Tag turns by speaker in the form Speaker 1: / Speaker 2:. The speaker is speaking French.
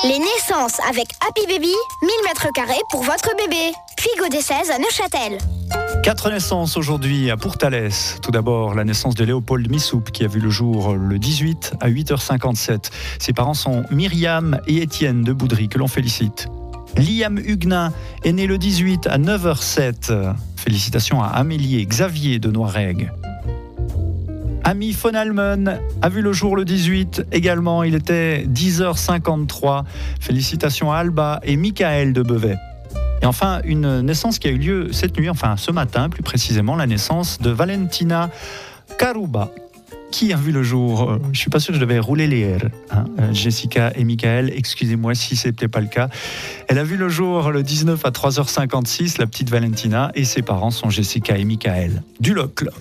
Speaker 1: Les naissances avec Happy Baby, 1000 m² pour votre bébé. Puis Godet 16 à Neuchâtel.
Speaker 2: 4 naissances aujourd'hui à Pourtalès. Tout d'abord, la naissance de Léopold Missoup qui a vu le jour le 18 à 8h57. Ses parents sont Myriam et Étienne de Boudry, que l'on félicite. Liam Huguenin est né le 18 à 9h07. Félicitations à Amélie et Xavier de Noiregue. Ami von Almen a vu le jour le 18 également. Il était 10h53. Félicitations à Alba et Michael de Bevet. Et enfin, une naissance qui a eu lieu cette nuit, enfin ce matin plus précisément, la naissance de Valentina Karuba. Qui a vu le jour? Je ne suis pas sûr que je devais rouler les R. Jessica et Michael, excusez-moi si ce n'était pas le cas. Elle a vu le jour le 19 à 3h56, la petite Valentina, et ses parents sont Jessica et Michael du Locle.